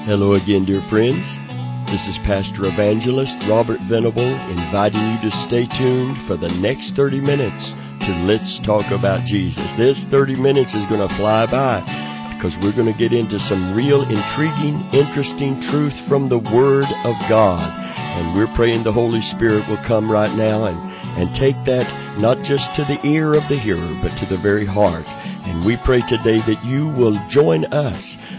Hello again, dear friends. This is Pastor Evangelist Robert Venable inviting you to stay tuned for the next 30 minutes to Let's Talk About Jesus. This 30 minutes is going to fly by because we're going to get into some real intriguing, interesting truth from the Word of God. And we're praying the Holy Spirit will come right now and take that not just to the ear of the hearer, but to the very heart. And we pray today that you will join us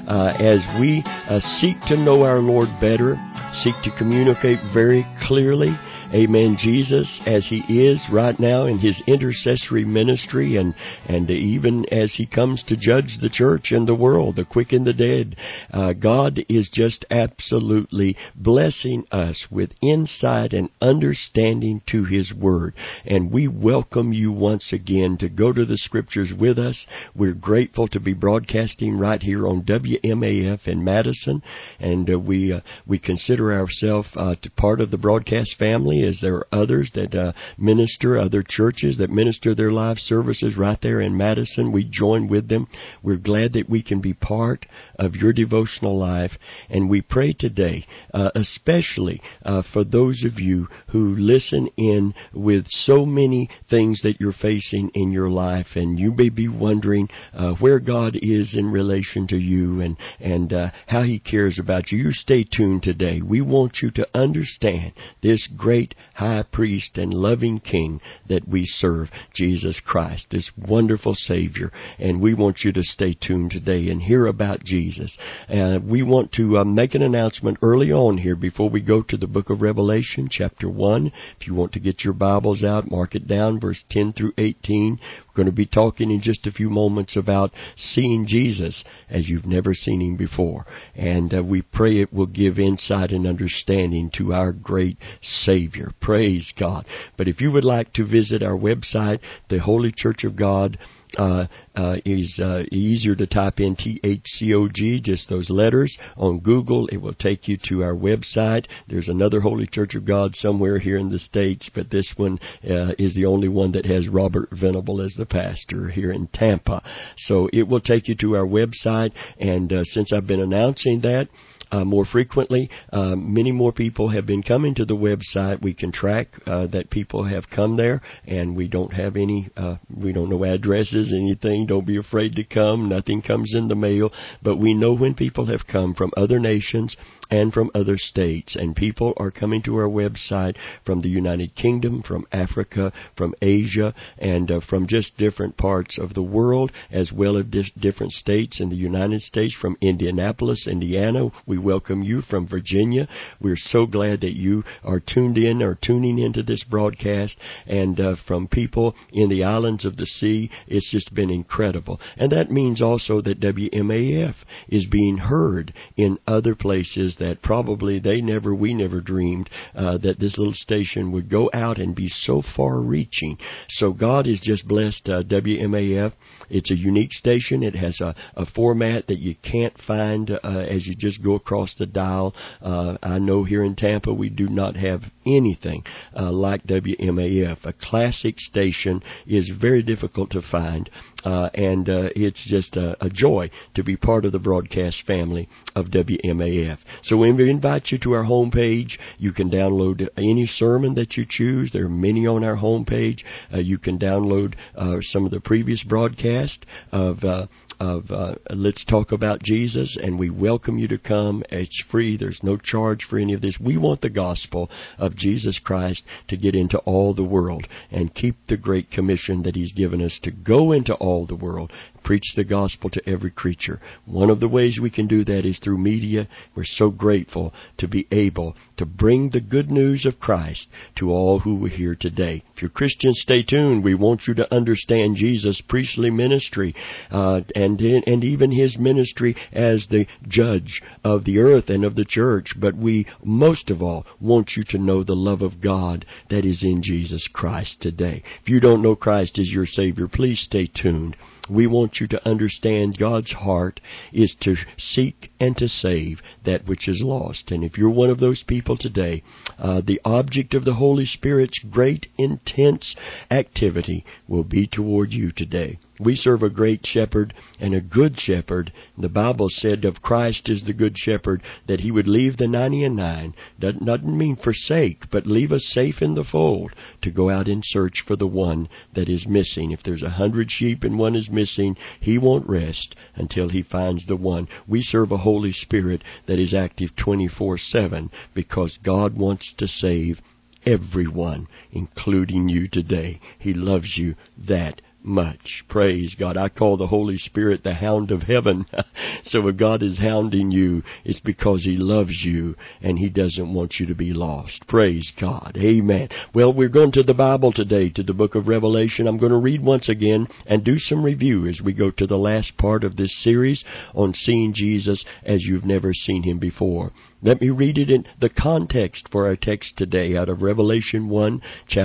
as we seek to know our Lord better, seek to communicate very clearly, amen, Jesus as He is right now in His intercessory ministry and even as He comes to judge the church and the world, the quick and the dead. God is just absolutely blessing us with insight and understanding to His Word. And we welcome you once again to go to the Scriptures with us. We're grateful to be broadcasting right here on WMAF in Madison, and we consider ourselves part of the broadcast family, as there are others that minister, other churches that minister their live services right there in Madison. We join with them. We're glad that we can be part of your devotional life, and we pray today, especially for those of you who listen in with so many things that you're facing in your life, and you may be wondering where God is in relation to you and how He cares about you. You stay tuned today. We want you to understand this great high priest and loving King that we serve, Jesus Christ, this wonderful Savior. And we want you to stay tuned today and hear about Jesus. We want to make an announcement early on here before we go to the book of Revelation, chapter 1. If you want to get your Bibles out, mark it down, verse 10 through 18. We're going to be talking in just a few moments about seeing Jesus as you've never seen Him before. And we pray it will give insight and understanding to our great Savior. Praise God. But if you would like to visit our website, the Holy Church of God, is easier to type in THCOG, just those letters. On Google, it will take you to our website. There's another Holy Church of God somewhere here in the States, but this one is the only one that has Robert Venable as the pastor here in Tampa. So it will take you to our website, and since I've been announcing that more frequently, many more people have been coming to the website. We can track that people have come there, and we don't have any, we don't know addresses, anything. Don't be afraid to come. Nothing comes in the mail, but we know when people have come from other nations and from other states, and people are coming to our website from the United Kingdom, from Africa, from Asia, and from just different parts of the world, as well as different states in the United States, from Indianapolis, Indiana. We welcome you from Virginia. We're so glad that you are tuned in or tuning into this broadcast, and from people in the islands of the sea. It's just been incredible. And that means also that WMAF is being heard in other places that probably we never dreamed that this little station would go out and be so far-reaching. So God has just blessed WMAF. It's a unique station. It has a format that you can't find as you just go across the dial. I know here in Tampa we do not have anything like WMAF. A classic station is very difficult to find, and it's just a joy to be part of the broadcast family of WMAF. So we invite you to our homepage. You can download any sermon that you choose. There are many on our homepage. You can download some of the previous broadcasts of Let's Talk About Jesus, and we welcome you to come. It's free. There's no charge for any of this. We want the gospel of Jesus Christ to get into all the world and keep the great commission that He's given us to go into all the world, preach the gospel to every creature. One of the ways we can do that is through media. We're so grateful to be able to bring the good news of Christ to all who are here today. If you're Christians, stay tuned. We want you to understand Jesus' priestly ministry and even His ministry as the judge of the earth and of the church. But we, most of all, want you to know the love of God that is in Jesus Christ today. If you don't know Christ as your Savior, please stay tuned. We want you to understand God's heart is to seek and to save that which is lost. And if you're one of those people today, the object of the Holy Spirit's great, intense activity will be toward you today. We serve a great shepherd and a good shepherd. The Bible said of Christ is the good shepherd that he would leave the 99. That doesn't mean forsake, but leave us safe in the fold to go out and search for the one that is missing. If there's 100 sheep and one is missing, he won't rest until he finds the one. We serve a Holy Spirit that is active 24/7 because God wants to save everyone, including you today. He loves you that much. Praise God. I call the Holy Spirit the hound of heaven. So if God is hounding you, it's because He loves you and He doesn't want you to be lost. Praise God. Amen. Well, we're going to the Bible today, to the book of Revelation. I'm going to read once again and do some review as we go to the last part of this series on seeing Jesus as you've never seen Him before. Let me read it in the context for our text today out of Revelation 1,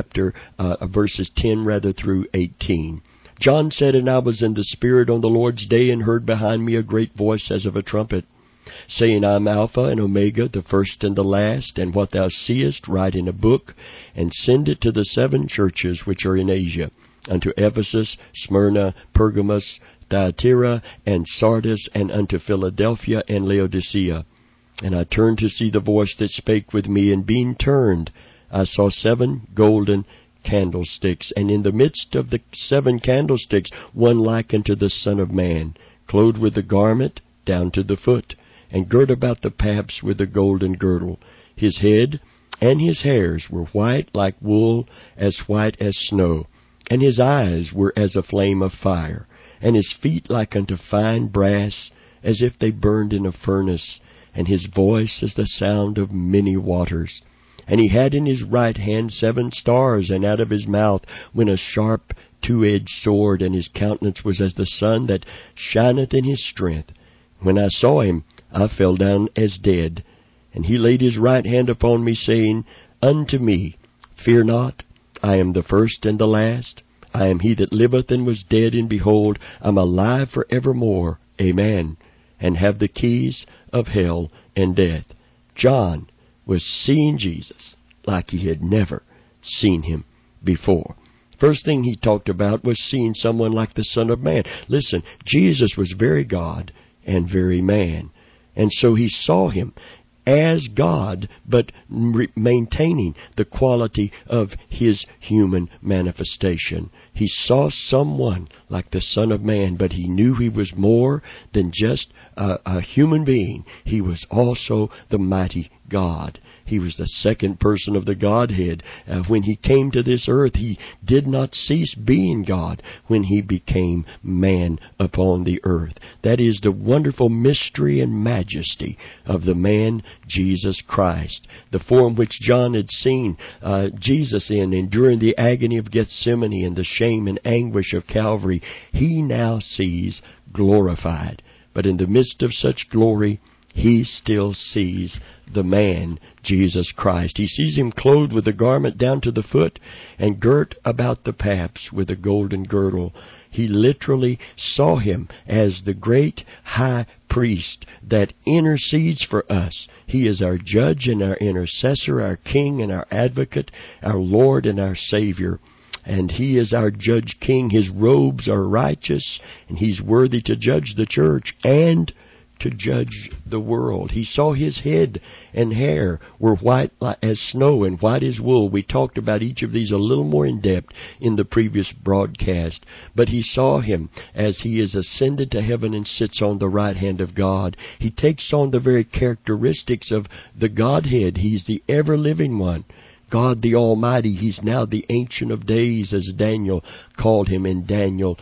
verses 10 through 18. John said, "And I was in the Spirit on the Lord's day, and heard behind me a great voice as of a trumpet, saying, I am Alpha and Omega, the first and the last, and what thou seest write in a book, and send it to the 7 churches which are in Asia, unto Ephesus, Smyrna, Pergamos, Thyatira, and Sardis, and unto Philadelphia and Laodicea. And I turned to see the voice that spake with me, and being turned, I saw 7 golden candlesticks, and in the midst of the 7 candlesticks one like unto the Son of Man, clothed with a garment down to the foot, and girt about the paps with a golden girdle. His head and his hairs were white like wool, as white as snow, and his eyes were as a flame of fire, and his feet like unto fine brass, as if they burned in a furnace, and his voice as the sound of many waters. And he had in his right hand 7 stars, and out of his mouth went a sharp 2-edged sword, and his countenance was as the sun that shineth in his strength. When I saw him, I fell down as dead. And he laid his right hand upon me, saying unto me, Fear not, I am the first and the last. I am he that liveth and was dead, and behold, I am alive for evermore. Amen. And have the keys of hell and death. John was seeing Jesus like he had never seen Him before. First thing he talked about was seeing someone like the Son of Man. Listen, Jesus was very God and very man. And so he saw Him as God, but maintaining the quality of His human manifestation. He saw someone like the Son of Man, but he knew He was more than just a human being. He was also the mighty God. He was the second person of the Godhead. When He came to this earth, He did not cease being God when He became man upon the earth. That is the wonderful mystery and majesty of the man Jesus Christ. The form which John had seen Jesus in, and during the agony of Gethsemane and the shame and anguish of Calvary, he now sees glorified. But in the midst of such glory, he still sees the man, Jesus Christ. He sees Him clothed with a garment down to the foot, and girt about the paps with a golden girdle. He literally saw Him as the great high priest that intercedes for us. He is our judge and our intercessor, our king and our advocate, our Lord and our Savior. And He is our judge king. His robes are righteous, and He's worthy to judge the church and to judge the world. He saw His head and hair were white as snow and white as wool. We talked about each of these a little more in depth in the previous broadcast. But he saw Him as He is ascended to heaven and sits on the right hand of God. He takes on the very characteristics of the Godhead. He's the ever-living one, God the Almighty. He's now the Ancient of Days, as Daniel called Him in Daniel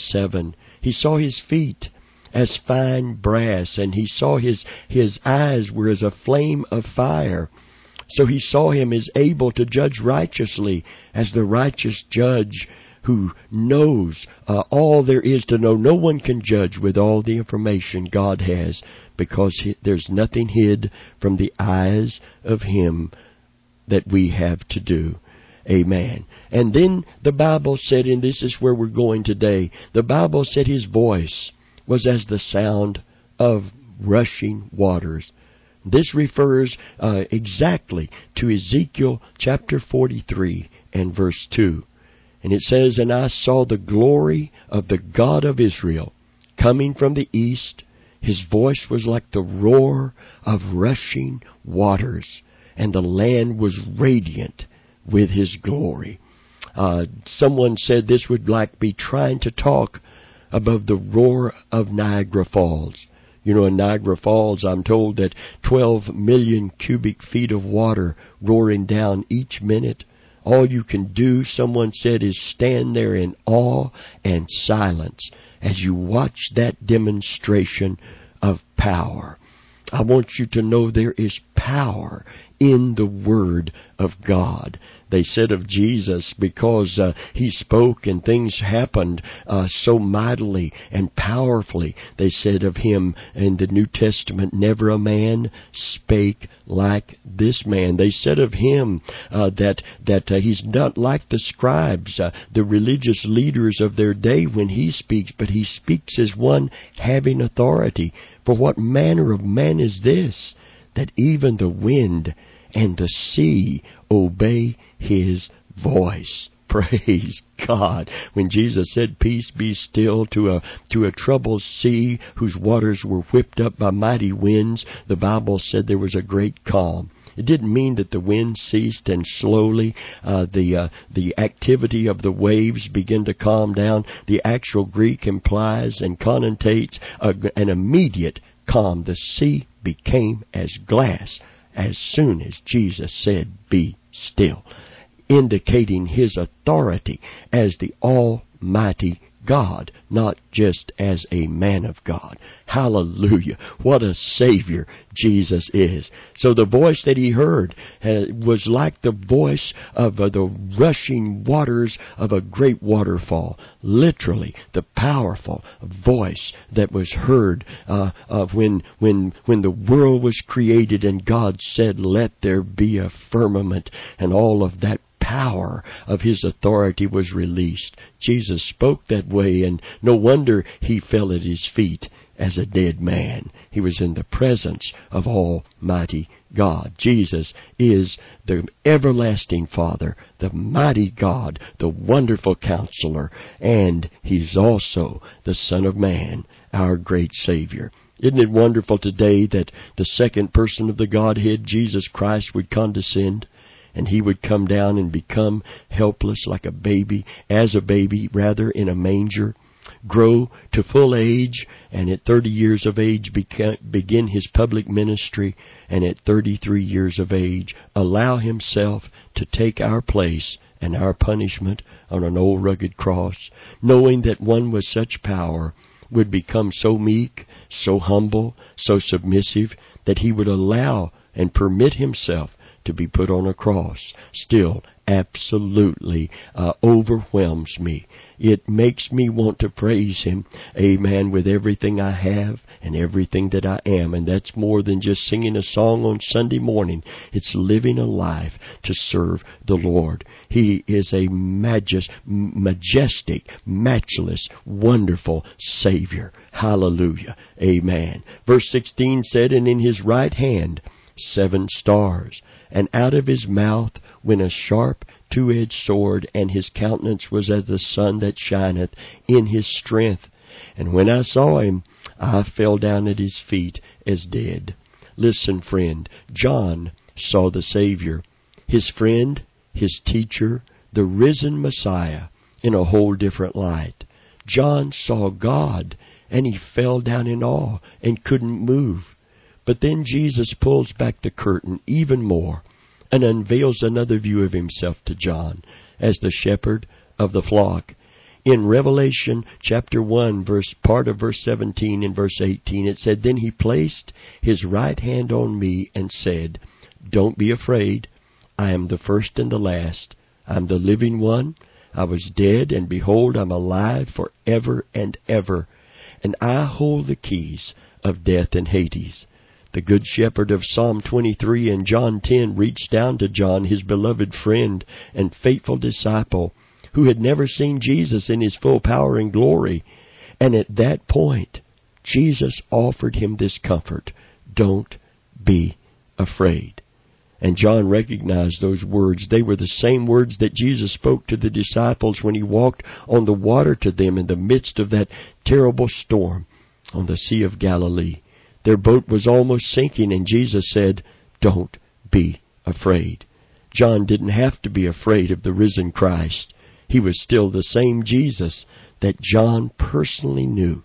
7. He saw His feet as fine brass, and he saw his eyes were as a flame of fire. So he saw Him as able to judge righteously, as the righteous judge who knows all there is to know. No one can judge with all the information God has, because there's nothing hid from the eyes of Him that we have to do. Amen. And then the Bible said, and this is where we're going today, the Bible said His voice was as the sound of rushing waters. This refers exactly to Ezekiel chapter 43 and verse 2. And it says, "And I saw the glory of the God of Israel coming from the east. His voice was like the roar of rushing waters, and the land was radiant with His glory." Someone said this would like be trying to talk above the roar of Niagara Falls. You know, in Niagara Falls, I'm told that 12 million cubic feet of water roaring down each minute. All you can do, someone said, is stand there in awe and silence as you watch that demonstration of power. I want you to know there is power in the Word of God. They said of Jesus, because He spoke and things happened so mightily and powerfully, they said of Him in the New Testament, never a man spake like this man. They said of Him that He's not like the scribes, the religious leaders of their day when He speaks, but He speaks as one having authority. For what manner of man is this, that even the wind and the sea obey His voice? Praise God. When Jesus said, "Peace, be still," to a troubled sea whose waters were whipped up by mighty winds, the Bible said there was a great calm. It didn't mean that the wind ceased and slowly the activity of the waves began to calm down. The actual Greek implies and connotates an immediate calm. The sea became as glass as soon as Jesus said, "Be still," indicating His authority as the Almighty God, not just as a man of God. Hallelujah. What a Savior Jesus is. So the voice that He heard was like the voice of the rushing waters of a great waterfall. Literally, the powerful voice that was heard of when the world was created and God said, "Let there be a firmament," and all of that power of His authority was released. Jesus spoke that way, and no wonder He fell at His feet as a dead man. He was in the presence of Almighty God. Jesus is the everlasting Father, the mighty God, the wonderful Counselor, and He's also the Son of Man, our great Savior. Isn't it wonderful today that the second person of the Godhead, Jesus Christ, would condescend? And He would come down and become helpless like a baby, in a manger, grow to full age, and at 30 years of age begin His public ministry, and at 33 years of age allow Himself to take our place and our punishment on an old rugged cross, knowing that one with such power would become so meek, so humble, so submissive, that He would allow and permit Himself to be put on a cross, still absolutely overwhelms me. It makes me want to praise Him, amen, with everything I have and everything that I am. And that's more than just singing a song on Sunday morning. It's living a life to serve the Lord. He is a majestic, matchless, wonderful Savior. Hallelujah. Amen. Verse 16 said, "And in His right hand 7 stars, and out of His mouth went a sharp 2-edged sword, and His countenance was as the sun that shineth in His strength. And when I saw Him, I fell down at His feet as dead." Listen, friend, John saw the Savior, his friend, his teacher, the risen Messiah, in a whole different light. John saw God, and he fell down in awe and couldn't move. But then Jesus pulls back the curtain even more and unveils another view of Himself to John as the shepherd of the flock. In Revelation chapter 1, part of verse 17 and verse 18, it said, "Then He placed His right hand on me and said, 'Don't be afraid. I am the first and the last. I am the living one. I was dead, and behold, I'm alive forever and ever. And I hold the keys of death and Hades.' The Good Shepherd of Psalm 23 and John 10 reached down to John, his beloved friend and faithful disciple, who had never seen Jesus in his full power and glory. And at that point, Jesus offered him this comfort: don't be afraid. And John recognized those words. They were the same words that Jesus spoke to the disciples when he walked on the water to them in the midst of that terrible storm on the Sea of Galilee. Their boat was almost sinking, and Jesus said, don't be afraid. John didn't have to be afraid of the risen Christ. He was still the same Jesus that John personally knew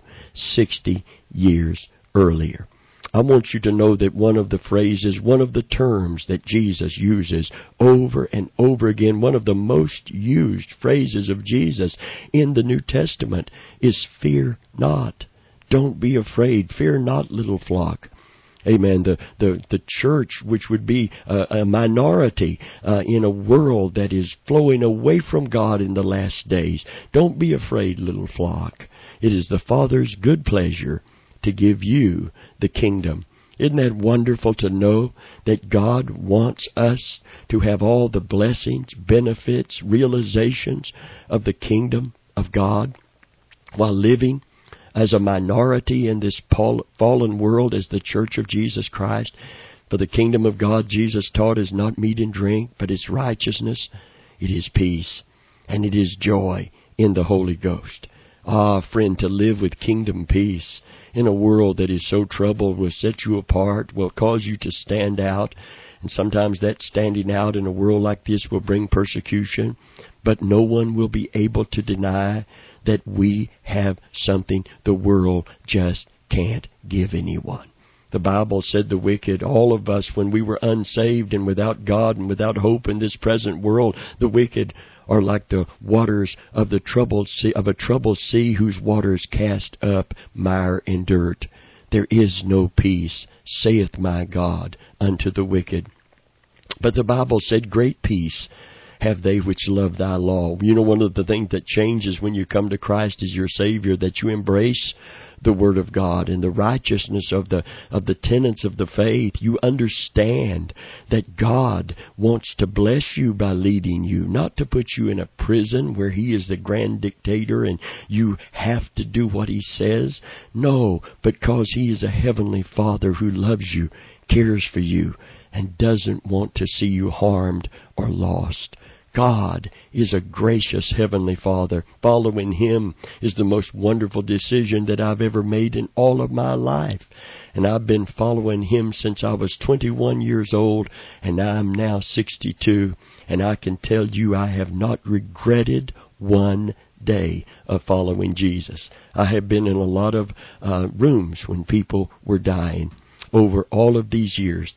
60 years earlier. I want you to know that one of the phrases, one of the terms that Jesus uses over and over again, one of the most used phrases of Jesus in the New Testament is fear not. Don't be afraid. Fear not, little flock. Amen. The church, which would be a minority in a world that is flowing away from God in the last days. Don't be afraid, little flock. It is the Father's good pleasure to give you the kingdom. Isn't that wonderful to know that God wants us to have all the blessings, benefits, realizations of the kingdom of God while living as a minority in this fallen world as the Church of Jesus Christ? For the kingdom of God, Jesus taught, is not meat and drink, but it's righteousness, it is peace, and it is joy in the Holy Ghost. Ah, friend, to live with kingdom peace in a world that is so troubled will set you apart, will cause you to stand out. And sometimes that standing out in a world like this will bring persecution. But no one will be able to deny that we have something the world just can't give anyone. The Bible said the wicked, all of us, when we were unsaved and without God and without hope in this present world, the wicked are like the waters of the troubled sea, of a troubled sea whose waters cast up mire and dirt. There is no peace, saith my God, unto the wicked. But the Bible said, great peace have they which love thy law. You know, one of the things that changes when you come to Christ as your Savior, that you embrace the Word of God and the righteousness of the tenets of the faith. You understand that God wants to bless you by leading you, not to put you in a prison where He is the grand dictator and you have to do what He says. No, because He is a heavenly Father who loves you, cares for you, and doesn't want to see you harmed or lost. God is a gracious Heavenly Father. Following Him is the most wonderful decision that I've ever made in all of my life. And I've been following Him since I was 21 years old, and I'm now 62. And I can tell you I have not regretted one day of following Jesus. I have been in a lot of rooms when people were dying. Over all of these years,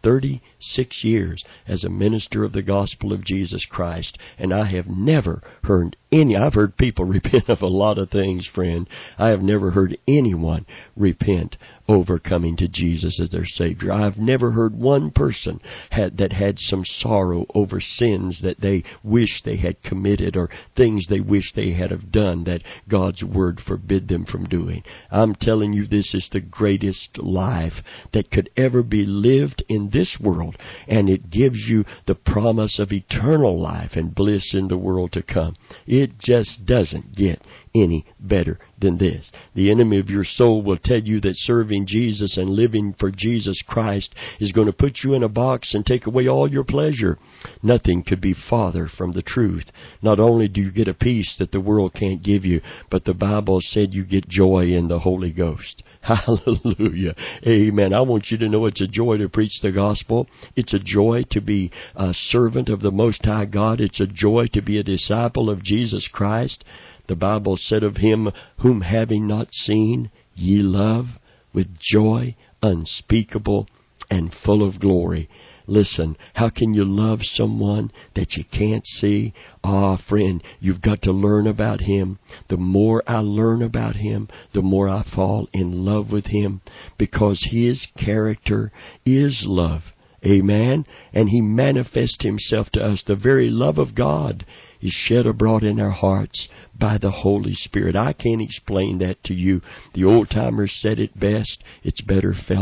36 years as a minister of the gospel of Jesus Christ, and I have never heard I've heard people repent of a lot of things, friend. I have never heard anyone repent over coming to Jesus as their Savior. I've never heard one person that had some sorrow over sins that they wish they had committed or things they wish they had have done that God's Word forbid them from doing. I'm telling you, this is the greatest life that could ever be lived in this world, and it gives you the promise of eternal life and bliss in the world to come. It just doesn't get any better than this. The enemy of your soul will tell you that serving Jesus and living for Jesus Christ is going to put you in a box and take away all your pleasure. Nothing could be farther from the truth. Not only do you get a peace that the world can't give you, but the Bible said you get joy in the Holy Ghost. Hallelujah. Amen. I want you to know it's a joy to preach the gospel. It's a joy to be a servant of the Most High God. It's a joy to be a disciple of Jesus Christ. The Bible said of Him, whom having not seen, ye love, with joy unspeakable and full of glory. Listen, how can you love someone that you can't see? Ah, friend, you've got to learn about Him. The more I learn about Him, the more I fall in love with Him, because His character is love. Amen? And He manifests Himself to us. The very love of God is shed abroad in our hearts by the Holy Spirit. I can't explain that to you. The old-timers said it best. It's better felt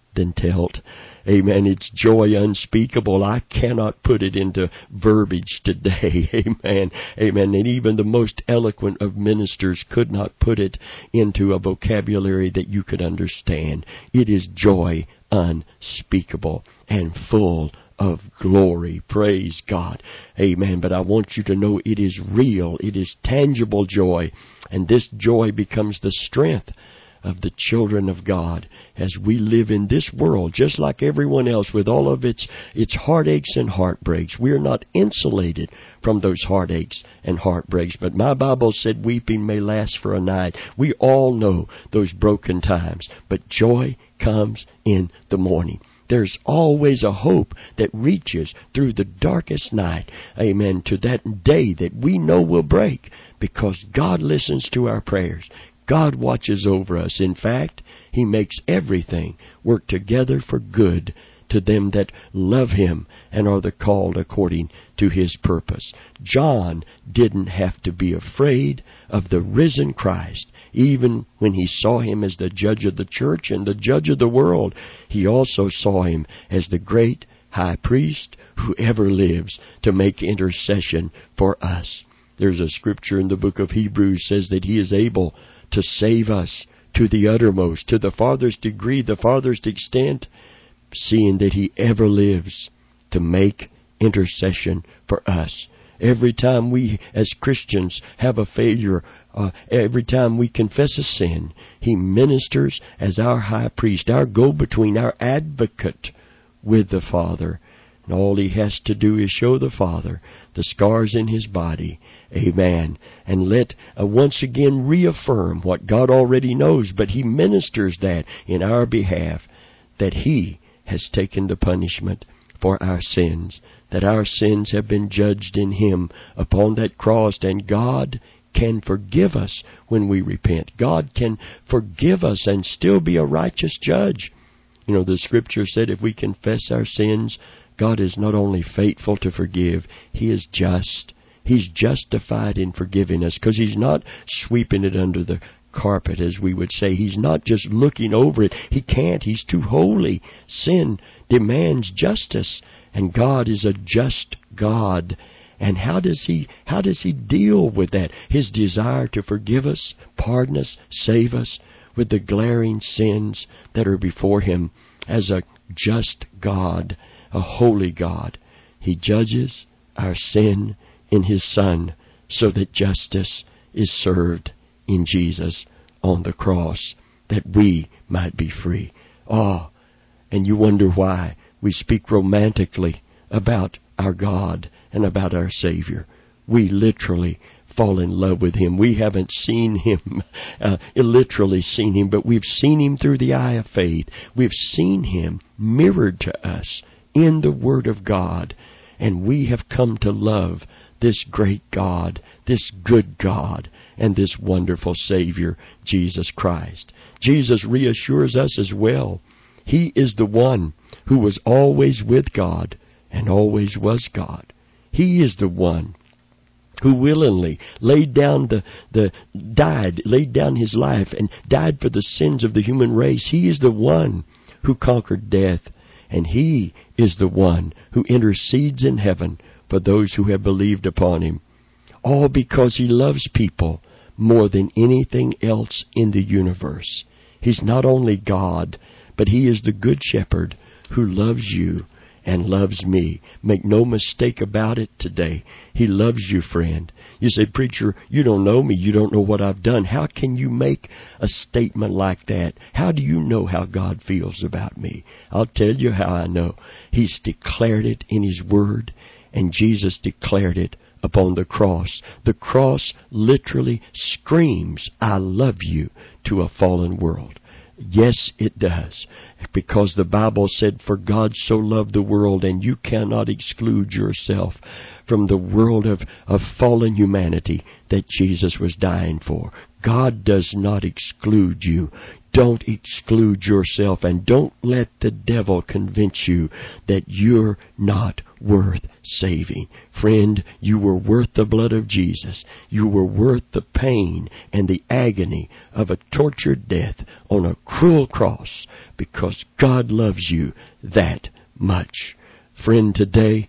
than telt. Amen. It's joy unspeakable. I cannot put it into verbiage today. Amen. Amen. And even the most eloquent of ministers could not put it into a vocabulary that you could understand. It is joy unspeakable and full of glory. Praise God. Amen. But I want you to know it is real. It is tangible joy. And this joy becomes the strength of the children of God as we live in this world, just like everyone else, with all of its heartaches and heartbreaks. We are not insulated from those heartaches and heartbreaks. But my Bible said weeping may last for a night. We all know those broken times. But joy comes in the morning. There's always a hope that reaches through the darkest night, amen, to that day that we know will break, because God listens to our prayers. God watches over us. In fact, He makes everything work together for good to them that love Him and are the called according to His purpose. John didn't have to be afraid of the risen Christ. Even when he saw Him as the judge of the church and the judge of the world, he also saw Him as the great high priest who ever lives to make intercession for us. There's a scripture in the book of Hebrews says that He is able to save us to the uttermost, to the farthest degree, the farthest extent, seeing that He ever lives to make intercession for us. Every time we as Christians have a failure, every time we confess a sin, He ministers as our high priest, our go-between, our advocate with the Father. And all He has to do is show the Father the scars in His body. Amen. And let once again reaffirm what God already knows, but He ministers that in our behalf, that He has taken the punishment for our sins, that our sins have been judged in Him upon that cross, and God can forgive us when we repent. God can forgive us and still be a righteous judge. You know, the scripture said if we confess our sins, God is not only faithful to forgive, He is just. He's justified in forgiving us, because He's not sweeping it under the carpet, as we would say. He's not just looking over it. He can't. He's too holy. Sin demands justice, and God is a just God. And how does He deal with that? His desire to forgive us, pardon us, save us with the glaring sins that are before Him. As a just God, a holy God, He judges our sin in His Son, so that justice is served in Jesus on the cross, that we might be free. Oh, and you wonder why we speak romantically about our God and about our Savior. We literally fall in love with Him. We haven't seen Him, literally seen Him, but we've seen Him through the eye of faith. We've seen Him mirrored to us in the Word of God, and we have come to love this great God, this good God, and this wonderful Savior, Jesus Christ. Jesus reassures us as well. He is the one who was always with God and always was God. He is the one who willingly laid down laid down His life and died for the sins of the human race. He is the one who conquered death, and He is the one who intercedes in heaven for those who have believed upon Him. All because He loves people more than anything else in the universe. He's not only God, but He is the Good Shepherd who loves you and loves me. Make no mistake about it today. He loves you, friend. You say, preacher, you don't know me. You don't know what I've done. How can you make a statement like that? How do you know how God feels about me? I'll tell you how I know. He's declared it in His Word, and Jesus declared it upon the cross. The cross literally screams, I love you, to a fallen world. Yes, it does. Because the Bible said, for God so loved the world, and you cannot exclude yourself from the world of fallen humanity that Jesus was dying for. God does not exclude you. don't exclude yourself, and don't let the devil convince you that you're not worth saving. Friend, you were worth the blood of Jesus. You were worth the pain and the agony of a tortured death on a cruel cross, because God loves you that much. Friend, today,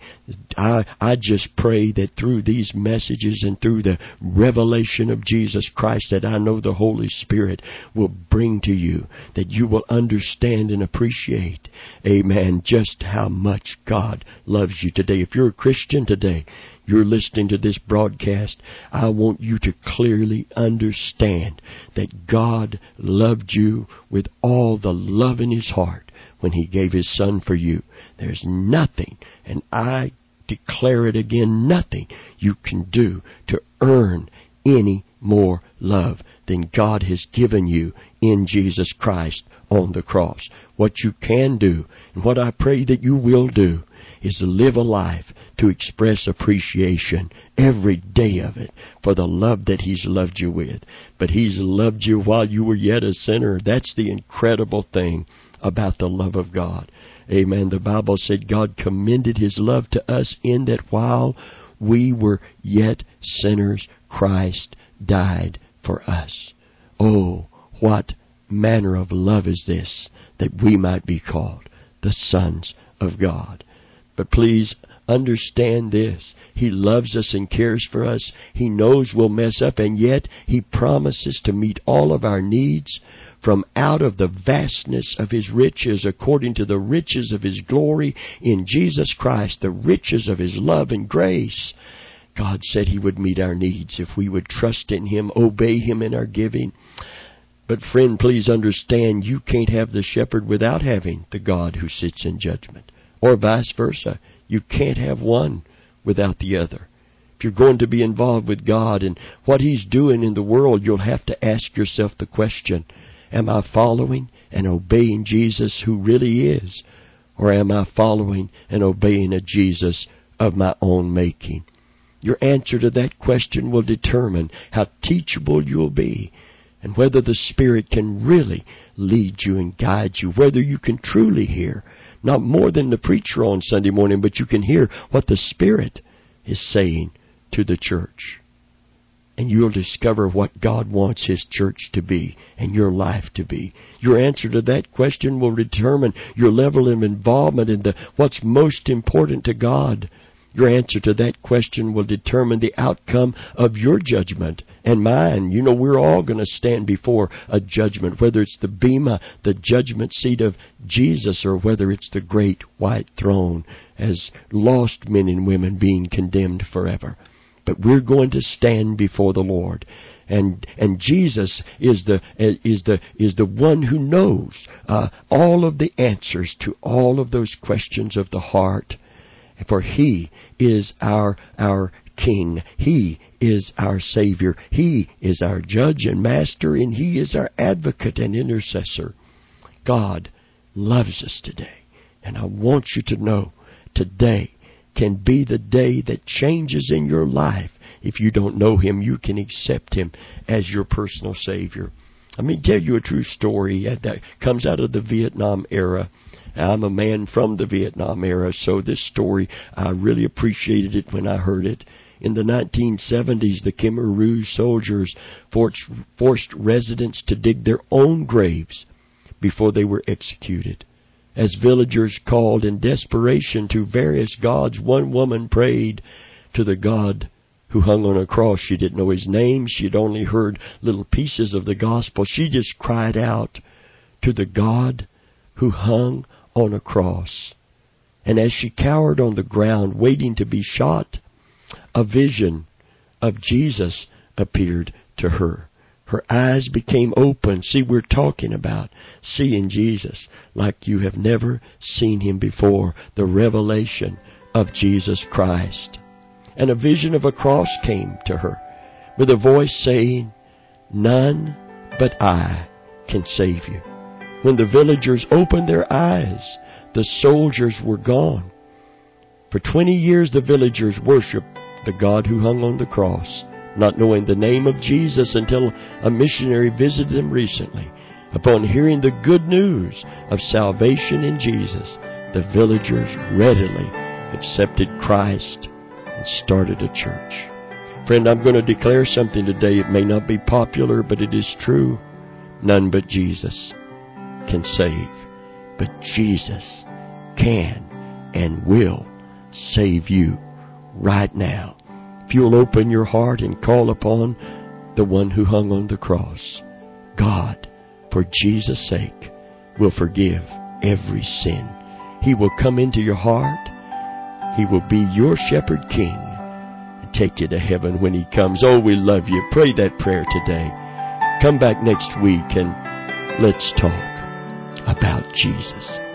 I just pray that through these messages and through the revelation of Jesus Christ that I know the Holy Spirit will bring to you, that you will understand and appreciate, amen, just how much God loves you today. If you're a Christian today, you're listening to this broadcast, I want you to clearly understand that God loved you with all the love in His heart when He gave His Son for you. There's nothing, and I declare it again, nothing you can do to earn any more love than God has given you in Jesus Christ on the cross. What you can do, and what I pray that you will do, is to live a life to express appreciation every day of it for the love that He's loved you with. But He's loved you while you were yet a sinner. That's the incredible thing about the love of God. Amen. The Bible said God commended His love to us in that while we were yet sinners, Christ died for us. Oh, what manner of love is this, that we might be called the sons of God. But please understand this. He loves us and cares for us. He knows we'll mess up, and yet He promises to meet all of our needs from out of the vastness of His riches, according to the riches of His glory in Jesus Christ, the riches of His love and grace. God said He would meet our needs if we would trust in Him, obey Him in our giving. But friend, please understand, you can't have the shepherd without having the God who sits in judgment. Or vice versa. You can't have one without the other. If you're going to be involved with God and what He's doing in the world, you'll have to ask yourself the question, am I following and obeying Jesus who really is? Or am I following and obeying a Jesus of my own making? Your answer to that question will determine how teachable you'll be, and whether the Spirit can really lead you and guide you, whether you can truly hear, not more than the preacher on Sunday morning, but you can hear what the Spirit is saying to the church. And you'll discover what God wants His church to be and your life to be. Your answer to that question will determine your level of involvement in what's most important to God. Your answer to that question will determine the outcome of your judgment and mine. You know, we're all going to stand before a judgment, whether it's the bema, the judgment seat of Jesus, or whether it's the great white throne as lost men and women being condemned forever. But we're going to stand before the Lord. And Jesus is the one who knows all of the answers to all of those questions of the heart. For He is our King. He is our Savior. He is our Judge and Master, and He is our Advocate and Intercessor. God loves us today. And I want you to know today can be the day that changes in your life. If you don't know Him, you can accept Him as your personal Savior. Let me tell you a true story that comes out of the Vietnam era. I'm a man from the Vietnam era, so this story, I really appreciated it when I heard it. In the 1970s, the Khmer Rouge soldiers forced residents to dig their own graves before they were executed. As villagers called in desperation to various gods, one woman prayed to the God who hung on a cross. She didn't know His name. She had only heard little pieces of the gospel. She just cried out to the God who hung on a cross. And as she cowered on the ground waiting to be shot, a vision of Jesus appeared to her. Her eyes became open. See, we're talking about seeing Jesus like you have never seen Him before. The revelation of Jesus Christ. And a vision of a cross came to her with a voice saying, "None but I can save you." When the villagers opened their eyes, the soldiers were gone. For 20 years the villagers worshiped the God who hung on the cross, not knowing the name of Jesus until a missionary visited them recently Upon hearing the good news of salvation in Jesus, the villagers readily accepted Christ and started a church. Friend, I'm going to declare something today. It may not be popular, but it is true. None but Jesus can save. But Jesus can and will save you right now. If you'll open your heart and call upon the one who hung on the cross, God, for Jesus' sake, will forgive every sin. He will come into your heart. He will be your shepherd king and take you to heaven when He comes. Oh, we love you. Pray that prayer today. Come back next week and let's talk about Jesus.